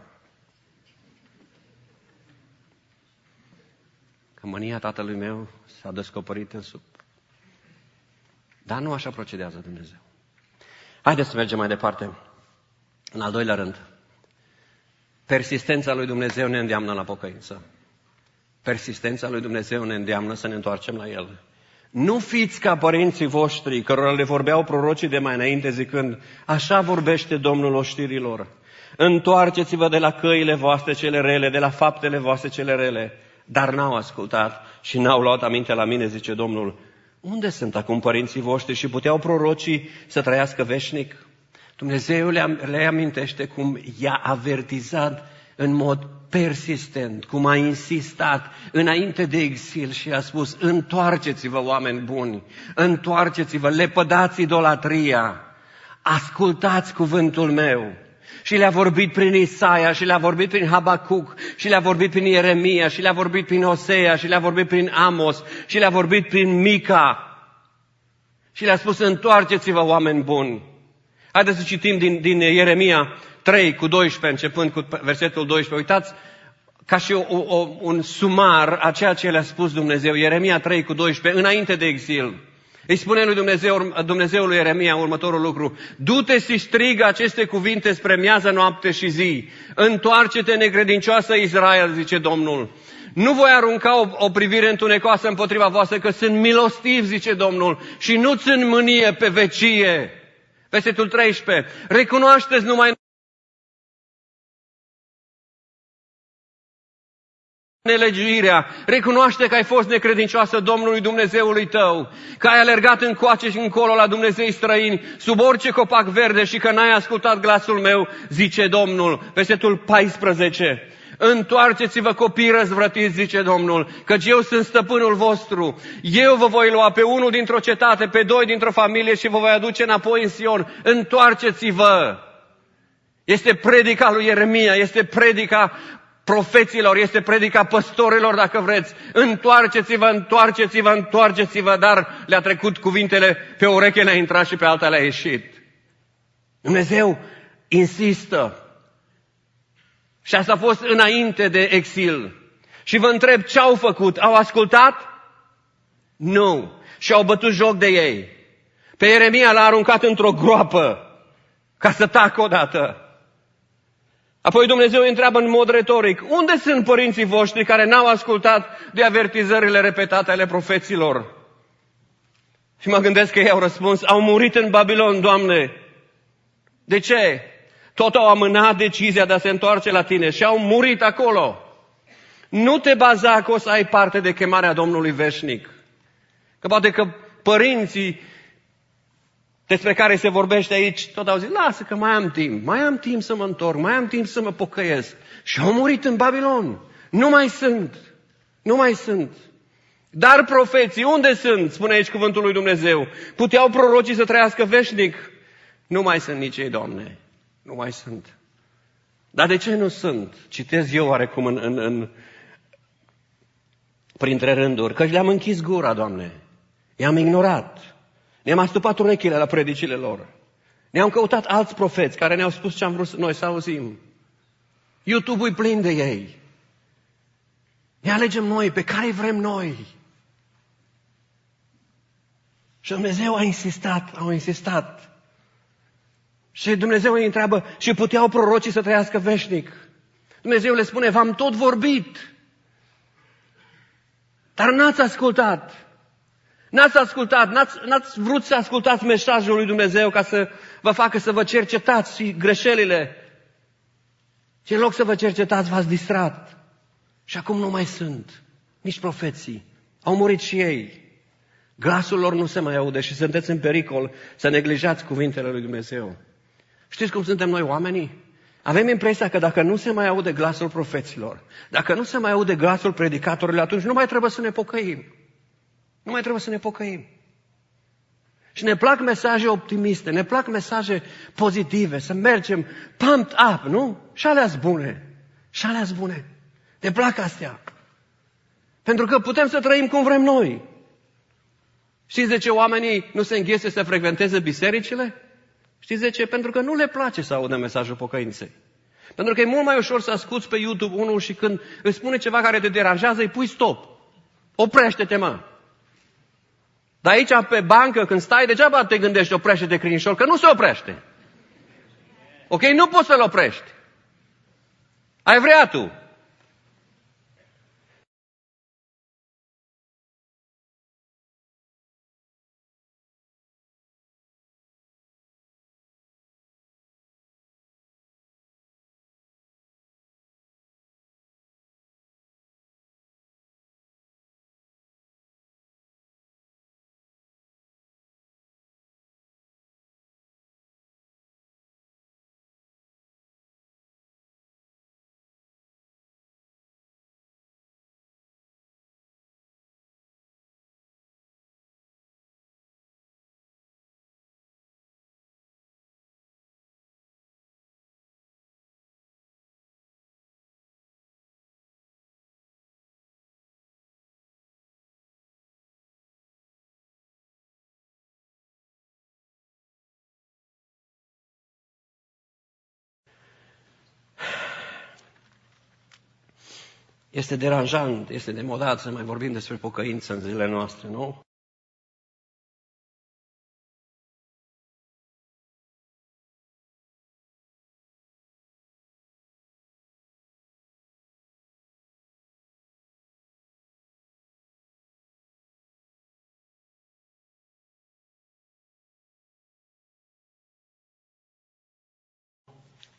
că mânia tatălui meu s-a descoperit în sub. Dar nu așa procedează Dumnezeu. Haideți să mergem mai departe. În al doilea rând, persistența lui Dumnezeu ne îndeamnă la pocăință. Persistența lui Dumnezeu ne îndeamnă să ne întoarcem la El. Nu fiți ca părinții voștri, cărora le vorbeau prorocii de mai înainte zicând, așa vorbește Domnul oștirilor. Întoarceți-vă de la căile voastre cele rele, de la faptele voastre cele rele. Dar n-au ascultat și n-au luat aminte la mine, zice Domnul. Unde sunt acum părinții voștri și puteau prorocii să trăiască veșnic? Dumnezeu le, le amintește cum i-a avertizat în mod persistent, cum a insistat înainte de exil și a spus, întoarceți-vă, oameni buni, întoarceți-vă, lepădați idolatria, ascultați cuvântul meu. Și le-a vorbit prin Isaia, și le-a vorbit prin Habacuc, și le-a vorbit prin Ieremia, și le-a vorbit prin Osea, și le-a vorbit prin Amos, și le-a vorbit prin Mica. Și le-a spus, întoarceți-vă, oameni buni. Haideți să citim din, din Ieremia trei cu doisprezece, începând cu versetul doisprezece. Uitați, ca și o, o, un sumar a ceea ce le-a spus Dumnezeu. Ieremia trei cu doisprezece, înainte de exil. Îi spune lui Dumnezeu, Dumnezeul lui Ieremia următorul lucru. Du-te și strigă aceste cuvinte spre miază, noapte și zi. Întoarce-te, necredincioasă Israel, zice Domnul. Nu voi arunca o, o privire întunecoasă împotriva voastră, că sunt milostiv, zice Domnul, și nu țin mânie pe vecie. Versetul treisprezece. Recunoașteți numai nelegiuirea, recunoaște că ai fost necredincioasă Domnului Dumnezeului tău, că ai alergat încoace și încolo la Dumnezei străini, sub orice copac verde și că n-ai ascultat glasul meu, zice Domnul. Versetul paisprezece. Întoarceți-vă copii răzvrătiți, zice Domnul, căci eu sunt stăpânul vostru. Eu vă voi lua pe unul dintr-o cetate, pe doi dintr-o familie și vă voi aduce înapoi în Sion. Întoarceți-vă! Este predica lui Ieremia, este predica profeților, este predica păstorilor, dacă vreți. Întoarceți-vă, întoarceți-vă, întoarceți-vă, dar le-a trecut cuvintele, pe o ureche le-a intrat și pe alta le-a ieșit. Dumnezeu insistă. Și asta a fost înainte de exil. Și vă întreb, ce au făcut? Au ascultat? Nu. Și au bătut joc de ei. Pe Ieremia l-a aruncat într-o groapă ca să tacă odată. Apoi Dumnezeu îi întreabă în mod retoric, unde sunt părinții voștri care n-au ascultat de avertizările repetate ale profeților? Și mă gândesc că ei au răspuns, au murit în Babilon, Doamne. De ce? Tot au amânat decizia de a se întoarce la tine și au murit acolo. Nu te baza că o să ai parte de chemarea Domnului veșnic. Că poate că părinții despre care se vorbește aici, tot au zis, lasă că mai am timp, mai am timp să mă întorc, mai am timp să mă pocăiesc. Și au murit în Babilon. Nu mai sunt. Nu mai sunt. Dar profeții, unde sunt? Spune aici cuvântul lui Dumnezeu. Puteau prorocii să trăiască veșnic? Nu mai sunt nici ei, Doamne. Nu mai sunt. Dar de ce nu sunt? Citez eu oarecum în, în, în, printre rânduri. Căci le-am închis gura, Doamne. I-am ignorat. Ne-am astupat urechile la predicile lor. Ne-am căutat alți profeți care ne-au spus ce am vrut noi să auzim. YouTube-ul e plin de ei. Ne alegem noi, pe care vrem noi. Și Dumnezeu a insistat, au insistat. Și Dumnezeu îi întreabă, și puteau prorocii să trăiască veșnic? Dumnezeu le spune, v-am tot vorbit. Dar n-ați ascultat. N-ați ascultat, n-ați, n-ați vrut să ascultați mesajul lui Dumnezeu ca să vă facă să vă cercetați și greșelile. Și în loc să vă cercetați, v-ați distrat. Și acum nu mai sunt nici profeții. Au murit și ei. Glasul lor nu se mai aude și sunteți în pericol să neglijați cuvintele lui Dumnezeu. Știți cum suntem noi oamenii? Avem impresia că dacă nu se mai aude glasul profeților, dacă nu se mai aude glasul predicatorilor, atunci nu mai trebuie să ne pocăim. Nu mai trebuie să ne pocăim. Și ne plac mesaje optimiste, ne plac mesaje pozitive, să mergem pumped up, nu? Și alea-s bune. Și alea-s bune. Ne plac astea. Pentru că putem să trăim cum vrem noi. Știți de ce oamenii nu se înghese să frecventeze bisericile? Știți de ce? Pentru că nu le place să audă mesajul pocăinței. Pentru că e mult mai ușor să asculți pe YouTube unul și când îți spune ceva care te deranjează, îi pui stop. Oprește-te, mă. Dar aici, pe bancă, când stai, degeaba te gândești, oprește-te, crinișor, că nu se oprește. Ok? Nu poți să-l oprești. Ai vrea tu. Este deranjant, este demodat să mai vorbim despre pocăință în zilele noastre, nu?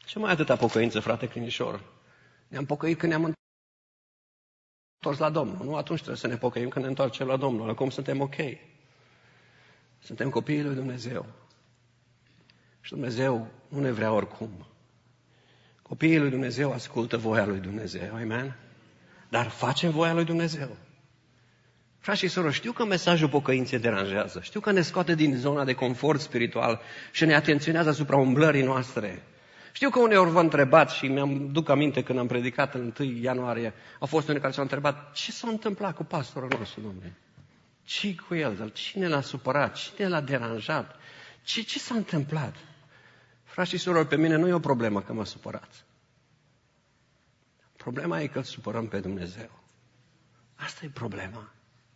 Ce mai atâta pocăință, frate Crinișor? Ne-am pocăit când ne-am întors la Domnul. Nu atunci trebuie să ne pocăim când ne întoarcem la Domnul. Acum suntem ok. Suntem copiii lui Dumnezeu. Și Dumnezeu nu ne vrea oricum. Copiii lui Dumnezeu ascultă voia lui Dumnezeu. Amen? Dar facem voia lui Dumnezeu. Frați și sorori, știu că mesajul pocăinței deranjează. Știu că ne scoate din zona de confort spiritual și ne atenționează asupra umblării noastre. Știu că uneori vă întrebați și mi-am duc aminte când am predicat în întâi ianuarie, au fost unii care s-au întrebat ce s-a întâmplat cu pastorul nostru, Domnule? Ce cu el? Cine l-a supărat? Cine l-a deranjat? Ce, ce s-a întâmplat? Frați și surori, pe mine nu e o problemă că mă supărați. Problema e că îl supărăm pe Dumnezeu. Asta e problema.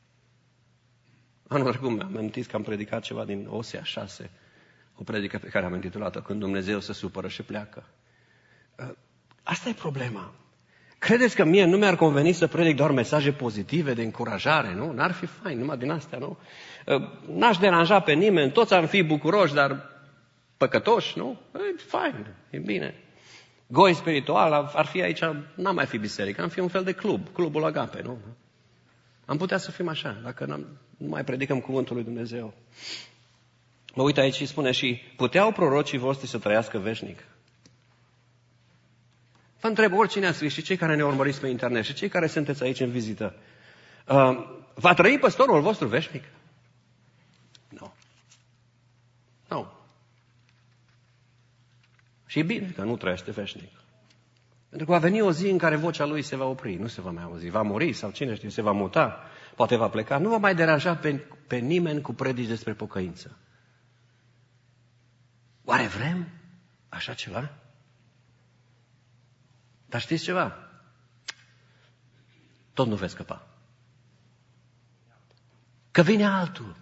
Anul trecut mi-am amintit că am predicat ceva din Osea șase, o predică pe care am intitulat-o Când Dumnezeu se supără și pleacă. Asta e problema. Credeți că mie nu mi-ar conveni să predic doar mesaje pozitive, de încurajare, nu? N-ar fi fain, numai din astea, nu? N-aș deranja pe nimeni, toți am fi bucuroși, dar păcătoși, nu? E fain, e bine. Goi spiritual, ar fi aici, n-am mai fi biserică, am fi un fel de club, clubul Agape, nu? Am putea să fim așa, dacă nu mai predicăm cuvântul lui Dumnezeu. Mă uit aici și spune și, puteau prorocii voștri să trăiască veșnic? Vă întreb, oricine a scris și cei care ne urmăriți pe internet și cei care sunteți aici în vizită, uh, va trăi păstorul vostru veșnic? Nu. Nu. Și e bine că nu trăiește veșnic. Pentru că va veni o zi în care vocea lui se va opri, nu se va mai auzi, va muri sau cine știe, se va muta, poate va pleca, nu va mai deranja pe, pe nimeni cu predici despre pocăință. Oare vrem așa ceva? Dar știți ceva? Tot nu veți scăpa. Că vine altul.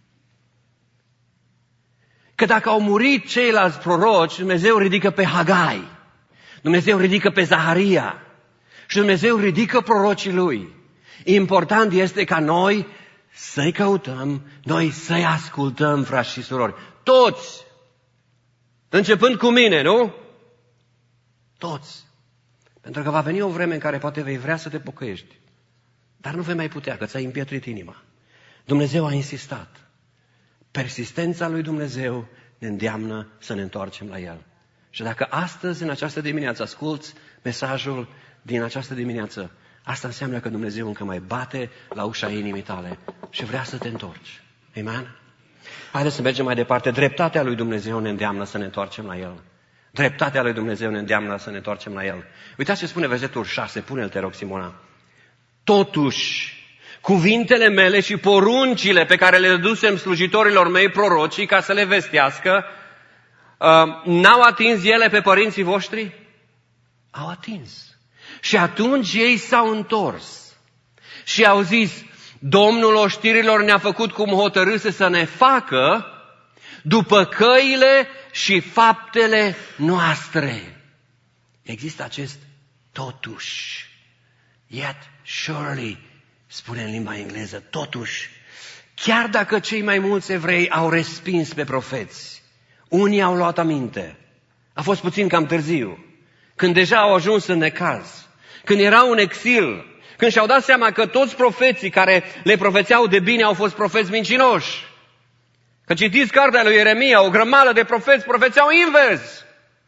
Că dacă au murit ceilalți proroci, Dumnezeu ridică pe Hagai, Dumnezeu ridică pe Zaharia și Dumnezeu ridică prorocii lui. Important este ca noi să-i căutăm, noi să-i ascultăm, frați și surori. Toți! Începând cu mine, nu? Toți. Pentru că va veni o vreme în care poate vei vrea să te pocăiești, dar nu vei mai putea, că ți-ai împietrit inima. Dumnezeu a insistat. Persistența lui Dumnezeu ne îndeamnă să ne întoarcem la El. Și dacă astăzi, în această dimineață, asculți mesajul din această dimineață, asta înseamnă că Dumnezeu încă mai bate la ușa inimii tale și vrea să te întorci. Amen? Haideți să mergem mai departe. Dreptatea lui Dumnezeu ne îndeamnă să ne întoarcem la El. Dreptatea lui Dumnezeu ne îndeamnă să ne întoarcem la El. Uitați ce spune versetul șase, pune-l, te rog, Simona. Totuși, cuvintele mele și poruncile pe care le dădusem slujitorilor mei prorocii ca să le vestească, uh, n-au atins ele pe părinții voștri? Au atins. Și atunci ei s-au întors și au zis, Domnul oștirilor ne-a făcut cum hotărâse să ne facă după căile și faptele noastre. Există acest totuși. Yet surely, spune în limba engleză, totuși. Chiar dacă cei mai mulți evrei au respins pe profeți, unii au luat aminte. A fost puțin cam târziu, când deja au ajuns în necaz, când erau în exil, când și-au dat seama că toți profeții care le profețeau de bine au fost profeți mincinoși. Că citiți cartea lui Ieremia, o grămadă de profeți profețeau invers.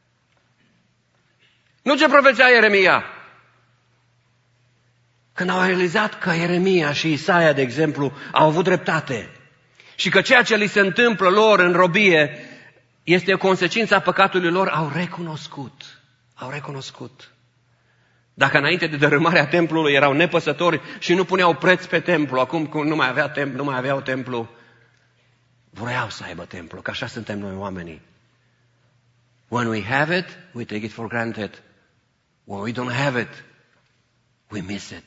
Nu ce profețea Ieremia. Când au realizat că Ieremia și Isaia, de exemplu, au avut dreptate și că ceea ce li se întâmplă lor în robie este o consecință a păcatului lor, au recunoscut. Au recunoscut. Dacă înainte de dărâmarea templului erau nepăsători și nu puneau preț pe templu, acum când nu mai, avea templu, nu mai aveau templu, vreau să aibă templu, că așa suntem noi oamenii. When we have it, we take it for granted. When we don't have it, we miss it.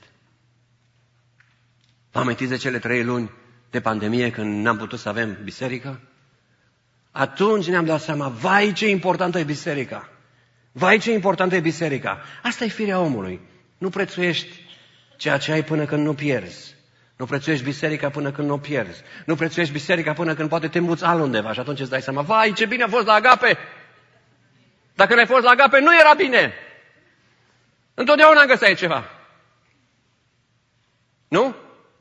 Vă amintiți de cele trei luni de pandemie când n-am putut să avem biserică? Atunci ne-am dat seama, vai ce importantă e biserica. Vai ce importantă e biserica. Asta e firea omului. Nu prețuiești ceea ce ai până când nu pierzi. Nu prețuiești biserica până când nu o pierzi. Nu prețuiești biserica până când poate te îmbuți altundeva și atunci îți dai seama, vai ce bine a fost la Agape. Dacă n-ai fost la Agape, nu era bine. Întotdeauna găseai ceva. Nu?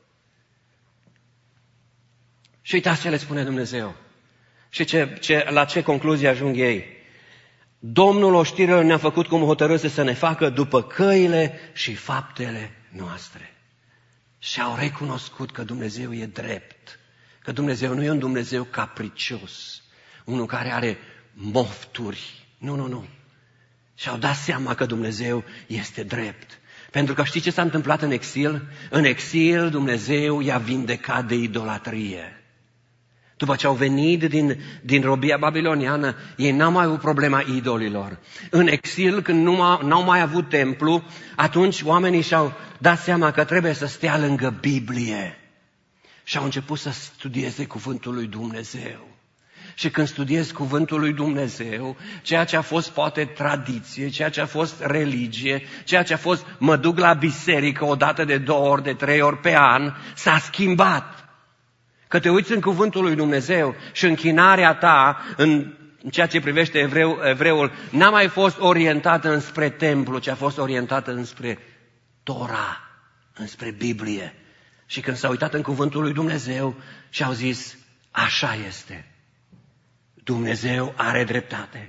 Și uitați ce le spune Dumnezeu. Și ce, ce, la ce concluzie ajung ei. Domnul oștirilor ne-a făcut cum hotărâse să ne facă după căile și faptele noastre. Și au recunoscut că Dumnezeu e drept. Că Dumnezeu nu e un Dumnezeu capricios. Unul care are mofturi. Nu, nu, nu. Și au dat seama că Dumnezeu este drept. Pentru că știi ce s-a întâmplat în exil? În exil Dumnezeu i-a vindecat de idolatrie. După ce au venit din, din robia babiloniană, ei n-au mai avut problema idolilor. În exil, când nu n-au mai avut templu, atunci oamenii și-au dat seama că trebuie să stea lângă Biblie. Și au început să studieze cuvântul lui Dumnezeu. Și când studiezi cuvântul lui Dumnezeu, ceea ce a fost poate tradiție, ceea ce a fost religie, ceea ce a fost mă duc la biserică o dată de două ori, de trei ori pe an, s-a schimbat. Că te uiți în cuvântul lui Dumnezeu și închinarea ta în ceea ce privește evreu, evreul n-a mai fost orientată înspre templu, ci a fost orientată înspre Tora, înspre Biblie. Și când s-au uitat în cuvântul lui Dumnezeu și au zis, așa este. Dumnezeu are dreptate.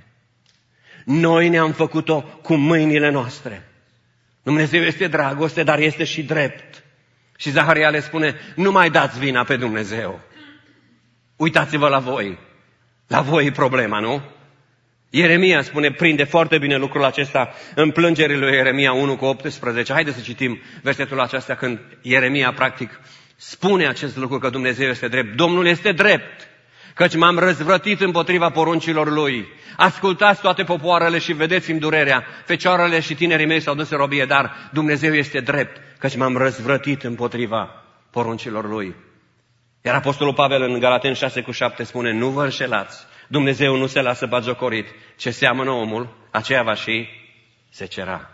Noi ne-am făcut-o cu mâinile noastre. Dumnezeu este dragoste, dar este și drept. Și Zaharia le spune, nu mai dați vina pe Dumnezeu. Uitați-vă la voi. La voi e problema, nu? Ieremia spune, prinde foarte bine lucrul acesta în plângerile lui Ieremia unu cu optsprezece. Haideți să citim versetul acesta când Ieremia practic spune acest lucru că Dumnezeu este drept. Domnul este drept, căci m-am răzvrătit împotriva poruncilor Lui. Ascultați toate popoarele și vedeți-mi durerea. Fecioarele și tinerii mei s-au dus în robie, dar Dumnezeu este drept, căci m-am răzvrătit împotriva poruncilor Lui. Iar Apostolul Pavel în Galateni șase cu șapte spune, nu vă înșelați, Dumnezeu nu se lasă batjocorit, ce seamănă omul, aceea va și secera.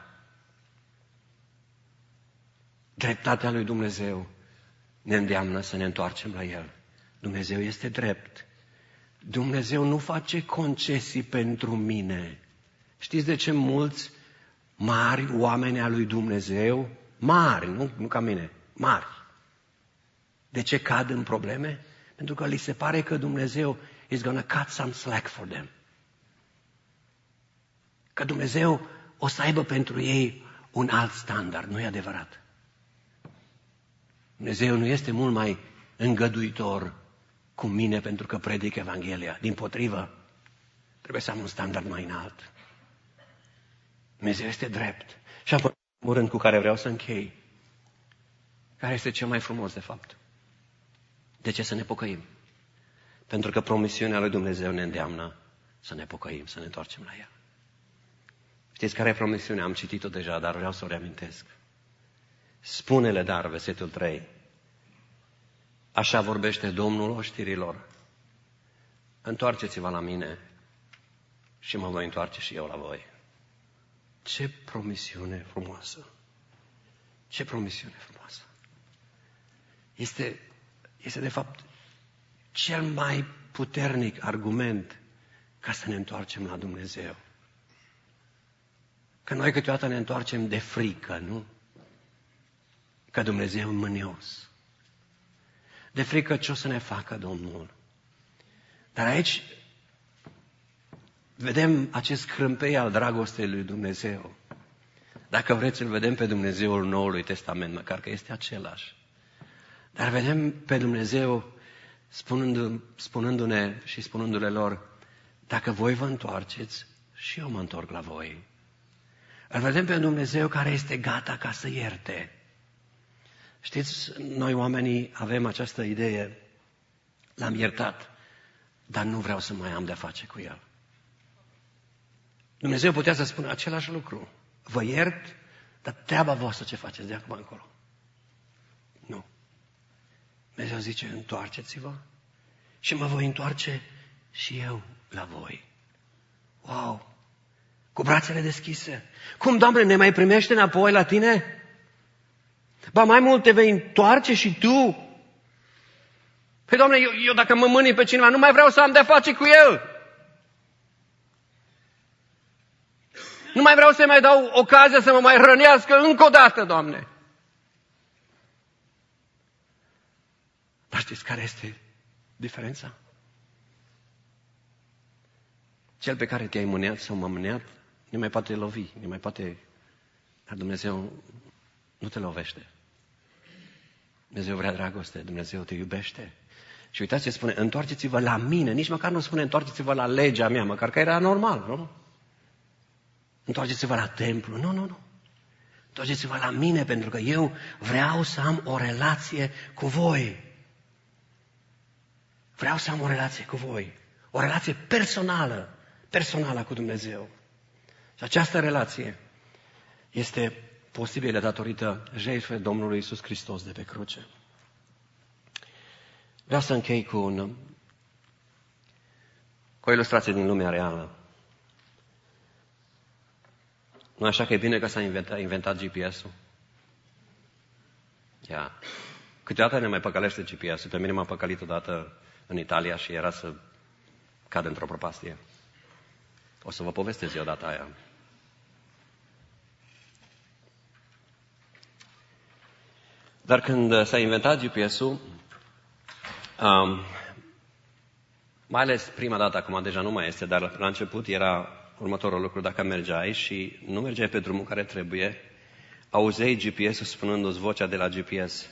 Dreptatea lui Dumnezeu ne îndeamnă să ne întoarcem la El. Dumnezeu este drept. Dumnezeu nu face concesii pentru mine. Știți de ce mulți mari oameni al lui Dumnezeu, mari, nu, nu ca mine, mari, de ce cad în probleme? Pentru că li se pare că Dumnezeu is gonna cut some slack for them. Că Dumnezeu o să aibă pentru ei un alt standard. Nu e adevărat. Dumnezeu nu este mult mai îngăduitor cu mine pentru că predic Evanghelia. Dimpotrivă, trebuie să am un standard mai înalt. Dumnezeu este drept. Și apoi, în rând cu care vreau să închei, care este cel mai frumos de fapt. De ce să ne pocăim? Pentru că promisiunea lui Dumnezeu ne îndeamnă să ne pocăim, să ne întoarcem la ea. Știți care e promisiunea? Am citit-o deja, dar vreau să o reamintesc. Spune-le dar, versetul trei. Așa vorbește Domnul oștirilor. Întoarceți-vă la mine și mă voi întoarce și eu la voi. Ce promisiune frumoasă! Ce promisiune frumoasă! Este, este de fapt cel mai puternic argument ca să ne întoarcem la Dumnezeu. Că noi câteodată ne întoarcem de frică, nu? Că Dumnezeu e mânios. De frică ce o să ne facă Domnul. Dar aici vedem acest crâmpei al dragostei lui Dumnezeu. Dacă vreți, îl vedem pe Dumnezeul Noului Testament, măcar că este același. Dar vedem pe Dumnezeu spunându, spunându-ne și spunându-le lor, dacă voi vă întoarceți, și eu mă întorc la voi. Îl vedem pe Dumnezeu care este gata ca să ierte. Știți, noi oamenii avem această idee, l-am iertat, dar nu vreau să mai am de-a face cu el. Dumnezeu putea să spună același lucru. Vă iert, dar treaba voastră ce faceți de acum încolo. Nu. Dumnezeu zice, întoarceți-vă și mă voi întoarce și eu la voi. Wow! Cu brațele deschise. Cum, Doamne, ne mai primește înapoi la tine? Ba mai mult te vei întoarce și tu. Păi, Doamne, eu, eu dacă mă mâni pe cineva, nu mai vreau să am de-a face cu el. Nu mai vreau să mai dau ocazia să mă mai rănească încă o dată, Doamne. Dar știți care este diferența? Cel pe care te-ai mâneat sau m-a mâneat, nu mai poate lovi, nu mai poate... Dar Dumnezeu nu te lovește. Dumnezeu vrea dragoste, Dumnezeu te iubește. Și uitați ce spune, întoarceți-vă la mine, nici măcar nu spune întoarceți-vă la legea mea, măcar că era normal, nu? Întoarceți-vă la templu, nu, nu, nu. Întoarceți-vă la mine, pentru că eu vreau să am o relație cu voi. Vreau să am o relație cu voi. O relație personală, personală cu Dumnezeu. Și această relație este posibilă datorită jertfei Domnului Iisus Hristos de pe cruce. Vreau să închei cu, un, cu o ilustrație din lumea reală. Nu așa că e bine că s-a inventat, inventat G P S-ul? Ia. Câteodată ne mai păcălește G P S-ul. Pe mine m-a păcălit odată în Italia și era să cad într-o prăpastie. O să vă povestesc eu data aia. Dar când s-a inventat G P S-ul, um, mai ales prima dată, acum deja nu mai este, dar la început era următorul lucru. Dacă mergeai și nu mergeai pe drumul care trebuie, auzeai G P S-ul spunându-ți vocea de la G P S.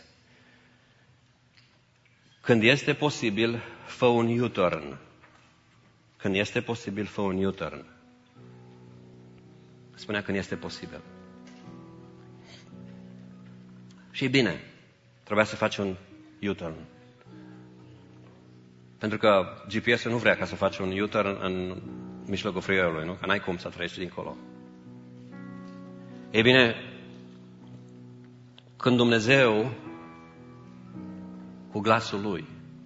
Când este posibil, fă un U-turn. Când este posibil, fă un U-turn. Spunea când este posibil. Și bine, trebuia să faci un U-turn. Pentru că G P S-ul nu vrea ca să faci un U-turn în mijlocul freeway-ului, nu? Că n-ai cum să treci dincolo. Ei bine, când Dumnezeu, cu glasul Lui,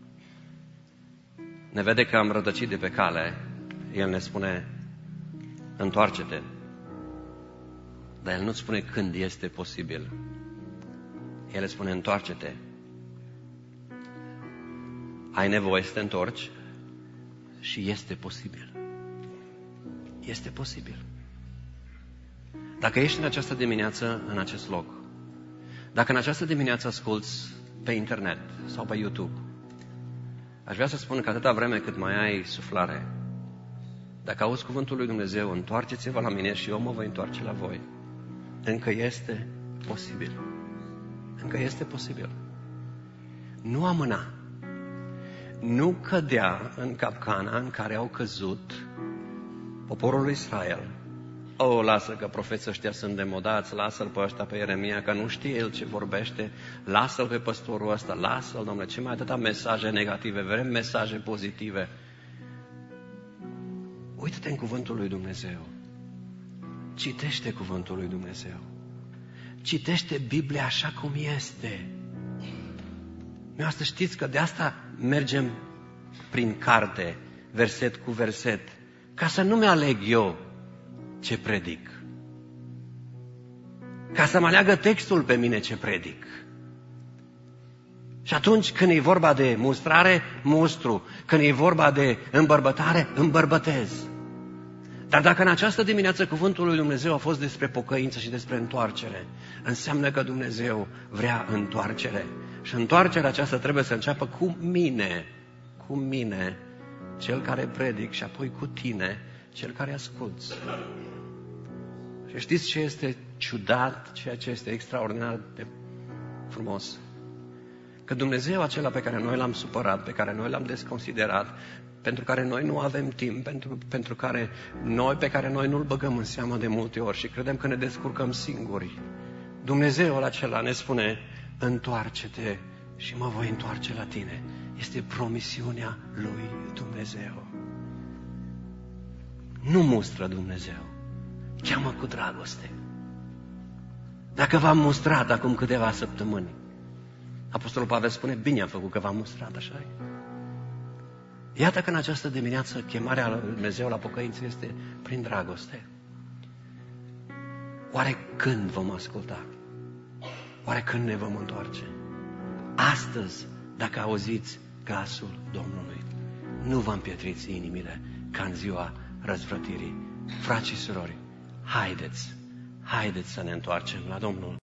ne vede că am rătăcit de pe cale, El ne spune, întoarce-te. Dar El nu-ți spune când este posibil. El îți spune, întoarce-te. Ai nevoie să te întorci și este posibil. Este posibil. Dacă ești în această dimineață, în acest loc, dacă în această dimineață asculți pe internet sau pe YouTube, aș vrea să spun că atâta vreme cât mai ai suflare, dacă auzi cuvântul lui Dumnezeu, întoarceți-vă la mine și eu mă voi întoarce la voi. Încă este posibil. Încă este posibil. Nu amâna. Nu cădea în capcana în care au căzut poporul lui Israel. O, lasă că profeții ăștia sunt demodați, lasă-l pe ăștia, pe Ieremia, că nu știe el ce vorbește, lasă-l pe păstorul ăsta, lasă-l, Doamne, ce mai atâta mesaje negative, vrem mesaje pozitive. Uită-te în cuvântul lui Dumnezeu. Citește cuvântul lui Dumnezeu. Citește Biblia așa cum este. Noi asta știți că de asta mergem prin carte, verset cu verset, ca să nu-mi aleg eu ce predic. Ca să mă aleagă textul pe mine ce predic. Și atunci când e vorba de mustrare, mustru. Când e vorba de îmbărbătare, îmbărbătez. Dar dacă în această dimineață cuvântul lui Dumnezeu a fost despre pocăință și despre întoarcere, înseamnă că Dumnezeu vrea întoarcere. Și întoarcerea aceasta trebuie să înceapă cu mine, cu mine, cel care predic, și apoi cu tine, cel care asculți. Și știți ce este ciudat, ceea ce este extraordinar de frumos? Că Dumnezeu acela pe care noi l-am supărat, pe care noi l-am desconsiderat, pentru care noi nu avem timp, pentru, pentru care noi, pe care noi nu-L băgăm în seamă de multe ori și credem că ne descurcăm singuri. Dumnezeul acela ne spune, întoarce-te și mă voi întoarce la tine. Este promisiunea lui Dumnezeu. Nu mustră Dumnezeu, cheamă cu dragoste. Dacă v-am mustrat acum câteva săptămâni, Apostolul Pavel spune, bine am făcut că v-am mustrat, așa e. Iată că în această dimineață chemarea lui Dumnezeu la pocăință este prin dragoste. Oare când vom asculta? Oare când ne vom întoarce? Astăzi, dacă auziți glasul Domnului, nu vă împietriți inimile ca în ziua răzvrătirii. Frați și surori, haideți, haideți să ne întoarcem la Domnul.